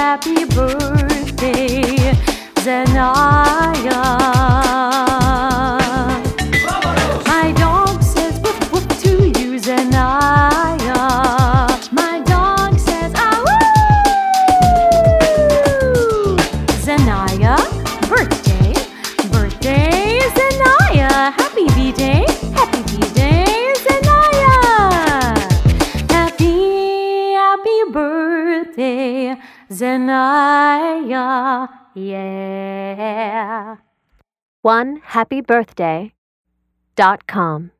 happy birthday, Zanaya. My dog says woof woof to you, Zanaya. My dog says ah woo. Zanaya, birthday, birthday, Zanaya. Happy B-Day, happy B-Day, Zanaya. Happy birthday, Zanaya. Yeah. OneHappyBirthday.com